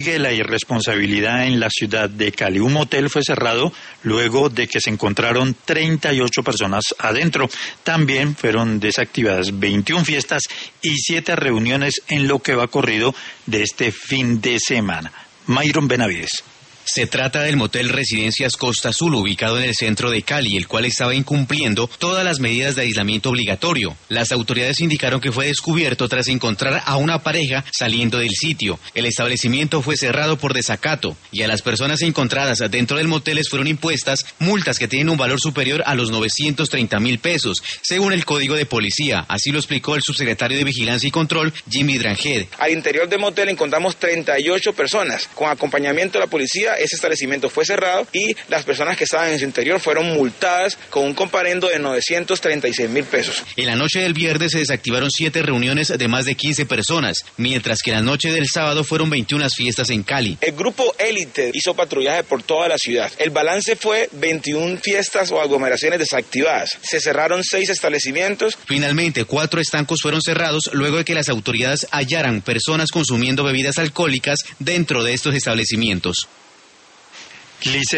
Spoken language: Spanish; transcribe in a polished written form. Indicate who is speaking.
Speaker 1: La irresponsabilidad en la ciudad de Cali. Un motel fue cerrado luego de que se encontraron 38 personas adentro. También fueron desactivadas 21 fiestas y 7 reuniones en lo que va corrido de este fin de semana. Myron Benavides.
Speaker 2: Se trata del motel Residencias Costa Azul, ubicado en el centro de Cali, el cual estaba incumpliendo todas las medidas de aislamiento obligatorio. Las autoridades indicaron que fue descubierto tras encontrar a una pareja saliendo del sitio. El establecimiento fue cerrado por desacato y a las personas encontradas dentro del motel les fueron impuestas multas que tienen un valor superior a los 930.000 pesos, según el Código de Policía. Así lo explicó el subsecretario de Vigilancia y Control, Jimmy Dranjed.
Speaker 3: Al interior del motel encontramos 38 personas. Con acompañamiento de la policía, ese establecimiento fue cerrado y las personas que estaban en su interior fueron multadas con un comparendo de 936.000 pesos.
Speaker 2: En la noche del viernes se desactivaron 7 reuniones de más de 15 personas, mientras que en la noche del sábado fueron 21 fiestas en Cali.
Speaker 3: El grupo Élite hizo patrullaje por toda la ciudad. El balance fue 21 fiestas o aglomeraciones desactivadas. Se cerraron 6 establecimientos.
Speaker 2: Finalmente, 4 estancos fueron cerrados luego de que las autoridades hallaran personas consumiendo bebidas alcohólicas dentro de estos establecimientos.